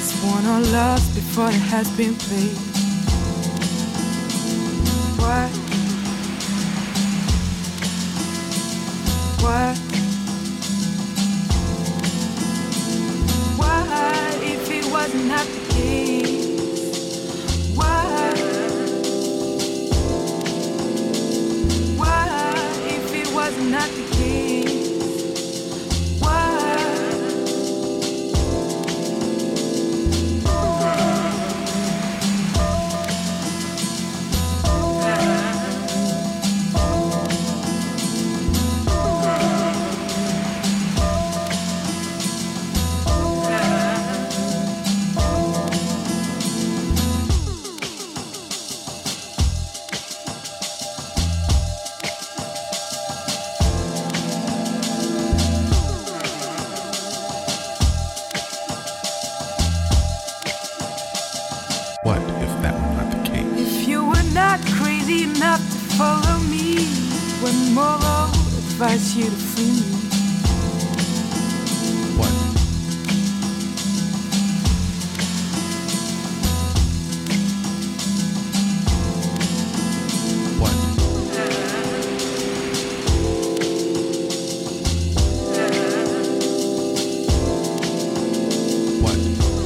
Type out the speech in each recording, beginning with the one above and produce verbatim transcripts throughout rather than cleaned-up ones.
won or lost before it has been played. Why? Why? Why, if it wasn't not the case? Why? Why, if it wasn't not the case? What if that were not the case? If you were not crazy enough to follow me, when moral advise you to free me. What? What? What?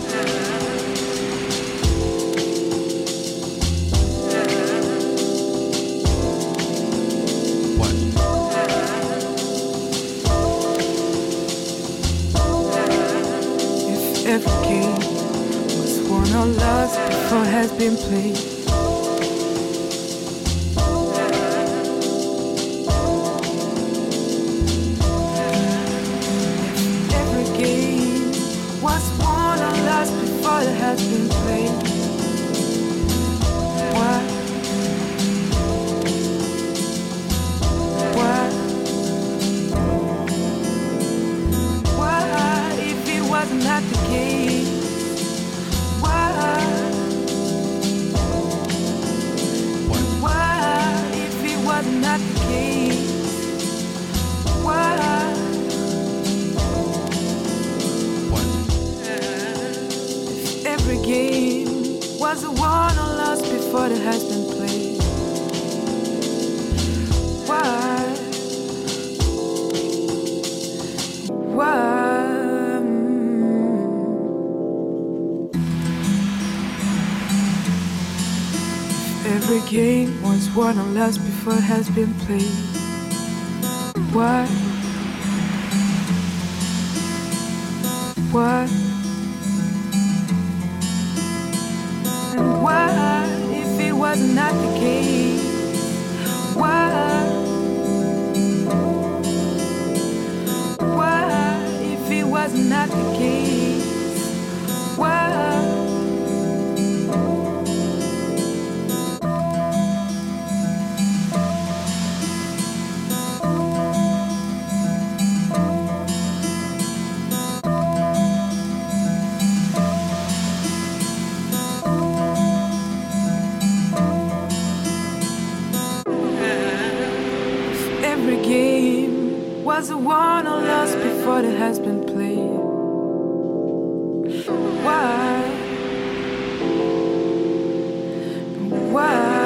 Every game was won or lost before it has been played. Every game was won or lost before it has been played. Why? Why? Why, if it wasn't not the case? Why? Why, if it wasn't not the case? Why? If every game was a won or lost before it has been played. Why? Why? Every game was won or lost before it has been played. Why? Why? And why, if it was not the case? Why? Why, if it was not the case? Why? Every game was a won or lost before it has been played. Why? Why?